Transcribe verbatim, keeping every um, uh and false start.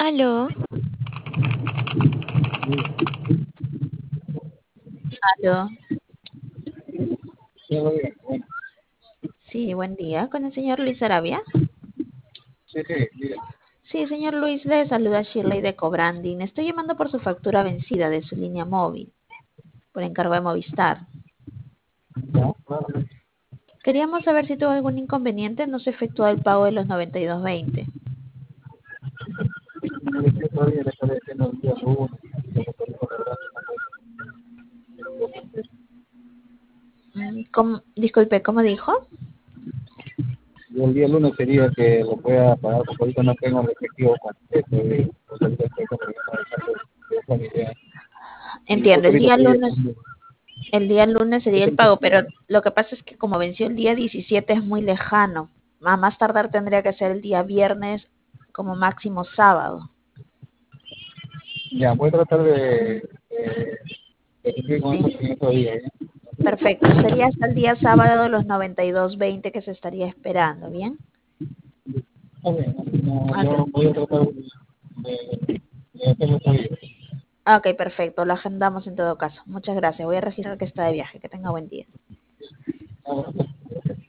Aló, Aló, Sí, muy bien. Bueno, sí, buen día, con el señor Luis Arabia. sí, sí, bien. Sí, señor Luis, le saluda Shirley de Cobranding. Estoy llamando por su factura vencida de su línea móvil, por encargo de Movistar. Ya, claro. Queríamos saber si tuvo algún inconveniente, no se efectuó el pago de los noventa y dos veinte. No le sé todavía, le estaré diciendo el día lunes. Yo no puedo recordar una cosa. Mm, ¿cómo- disculpe, ¿cómo dijo? Yo el día lunes sería que lo pueda pagar, porque ahorita no tengo el efectivo completo. Y pues ahorita estoy con el de esa idea. Y Entiendo, justo el ahorita día estoy lunes, haciendo. el día lunes sería el pago, pero lo que pasa es que como venció el día diecisiete es muy lejano. A más tardar tendría que ser el día viernes, como máximo sábado. Ya, voy a tratar de, de, de cumplir con Sí. eso en estos días. ¿Ya? Perfecto, sería hasta el día sábado los noventa y dos veinte que se estaría esperando, ¿bien? Ok, no, Ok, yo voy a tratar de, de, de hacerlo estos días. ok, perfecto, lo agendamos en todo caso. Muchas gracias, voy a registrar que está de viaje, que tenga buen día. Ah, bueno.